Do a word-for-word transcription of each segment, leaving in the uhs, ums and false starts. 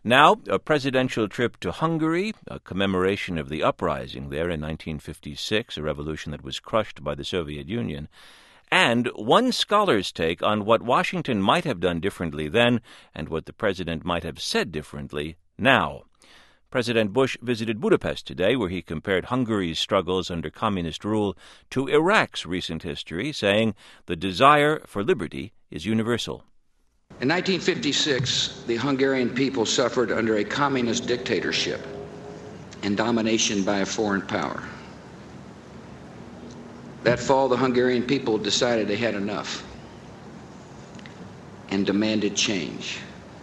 Now, a presidential trip to Hungary, a commemoration of the uprising there in nineteen fifty-six, a revolution that was crushed by the Soviet Union, and one scholar's take on what Washington might have done differently then and what the president might have said differently now. President Bush visited Budapest today, where he compared Hungary's struggles under communist rule to Iraq's recent history, saying the desire for liberty is universal. In nineteen fifty-six, the Hungarian people suffered under a communist dictatorship and domination by a foreign power. That fall, the Hungarian people decided they had enough and demanded change.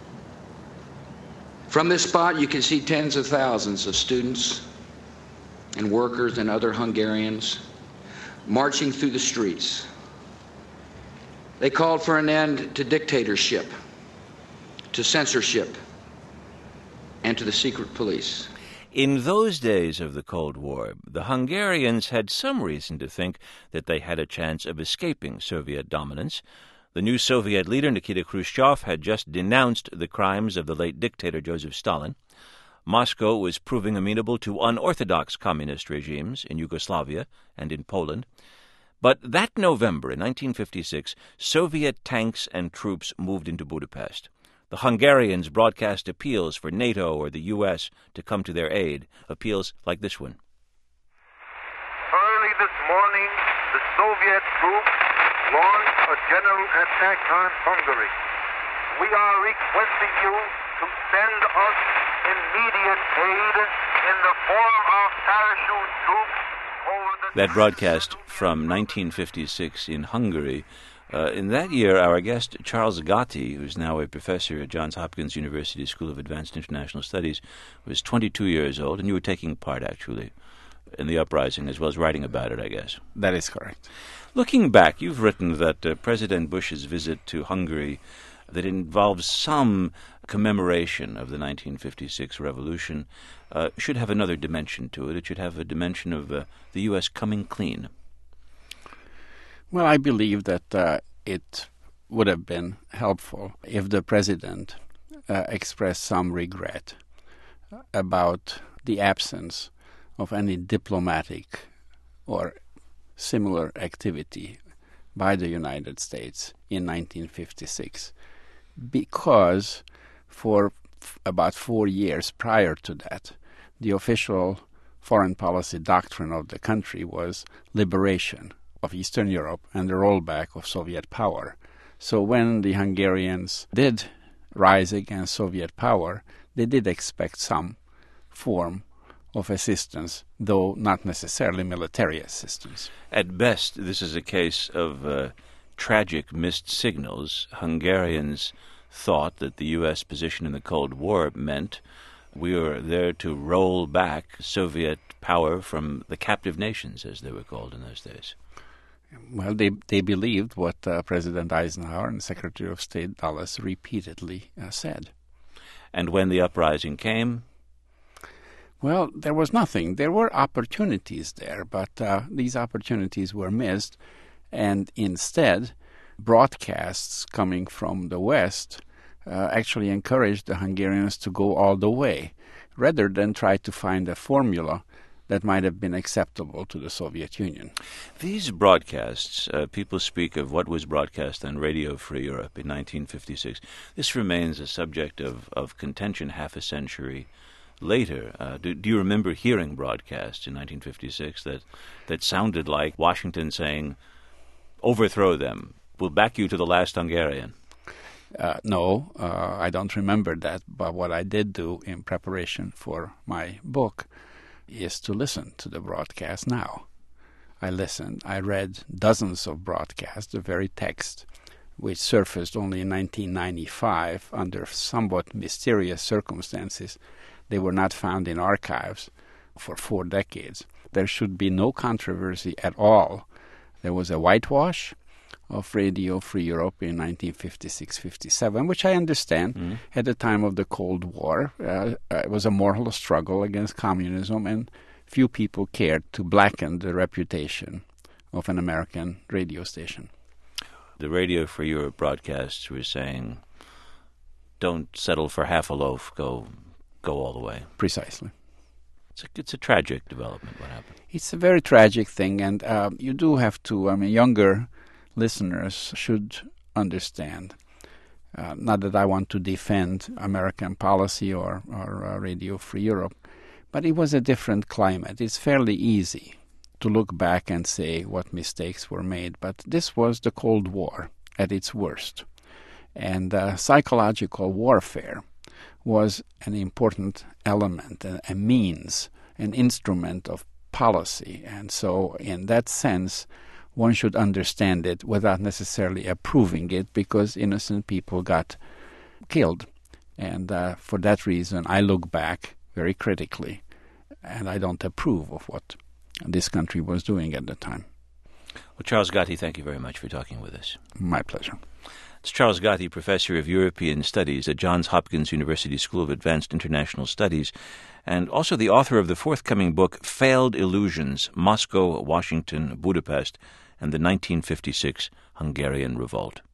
From this spot, you can see tens of thousands of students and workers and other Hungarians marching through the streets. They called for an end to dictatorship, to censorship, and to the secret police. In those days of the Cold War, the Hungarians had some reason to think that they had a chance of escaping Soviet dominance. The new Soviet leader, Nikita Khrushchev, had just denounced the crimes of the late dictator Joseph Stalin. Moscow was proving amenable to unorthodox communist regimes in Yugoslavia and in Poland. But that November in nineteen fifty-six, Soviet tanks and troops moved into Budapest. The Hungarians broadcast appeals for NATO or the U S to come to their aid, appeals like this one. Early this morning, the Soviet troops launched a general attack on Hungary. We are requesting you to send us immediate aid in the form of parachute troops over the... That broadcast from nineteen fifty-six in Hungary. Uh, in that year, our guest, Charles Gatti, who's now a professor at Johns Hopkins University School of Advanced International Studies, was twenty-two years old, and you were taking part, actually, in the uprising, as well as writing about it, I guess. That is correct. Looking back, you've written that uh, President Bush's visit to Hungary, that involves some commemoration of the nineteen fifty-six revolution, uh, should have another dimension to it. It should have a dimension of uh, the U S coming clean. Well, I believe that uh, it would have been helpful if the president uh, expressed some regret about the absence of any diplomatic or similar activity by the United States in nineteen fifty-six, because for f- about four years prior to that, the official foreign policy doctrine of the country was liberation of Eastern Europe and the rollback of Soviet power. So when the Hungarians did rise against Soviet power, they did expect some form of assistance, though not necessarily military assistance. At best, this is a case of uh, tragic missed signals. Hungarians thought that the U S position in the Cold War meant we were there to roll back Soviet power from the captive nations, as they were called in those days. Well, they they believed what uh, President Eisenhower and Secretary of State Dulles repeatedly uh, said. And when the uprising came? Well, there was nothing. There were opportunities there, but uh, these opportunities were missed, and instead, broadcasts coming from the West uh, actually encouraged the Hungarians to go all the way, rather than try to find a formula that might have been acceptable to the Soviet Union. These broadcasts, uh, people speak of what was broadcast on Radio Free Europe in nineteen fifty-six. This remains a subject of, of contention half a century later. Uh, do, do you remember hearing broadcasts in nineteen fifty-six that, that sounded like Washington saying, overthrow them, we'll back you to the last Hungarian? Uh, no, uh, I don't remember that, but what I did do in preparation for my book is to listen to the broadcast now. I listened. I read dozens of broadcasts, the very text, which surfaced only in nineteen ninety-five under somewhat mysterious circumstances. They were not found in archives for four decades. There should be no controversy at all. There was a whitewash of Radio Free Europe in nineteen fifty-six fifty-seven, which I understand mm. at the time of the Cold War. Uh, it was a moral struggle against communism, and few people cared to blacken the reputation of an American radio station. The Radio Free Europe broadcasts were saying, don't settle for half a loaf, go go all the way. Precisely. It's a, it's a tragic development, what happened. It's a very tragic thing, and uh, you do have to, I mean, younger listeners should understand. Uh, not that I want to defend American policy or, or uh, Radio Free Europe, but it was a different climate. It's fairly easy to look back and say what mistakes were made, but this was the Cold War at its worst. And uh, psychological warfare was an important element, a, a means, an instrument of policy. And so in that sense, one should understand it without necessarily approving it, because innocent people got killed. And uh, for that reason, I look back very critically, and I don't approve of what this country was doing at the time. Well, Charles Gatti, thank you very much for talking with us. My pleasure. It's Charles Gatti, Professor of European Studies at Johns Hopkins University School of Advanced International Studies, and also the author of the forthcoming book, Failed Illusions, Moscow, Washington, Budapest, and the nineteen fifty-six Hungarian Revolt.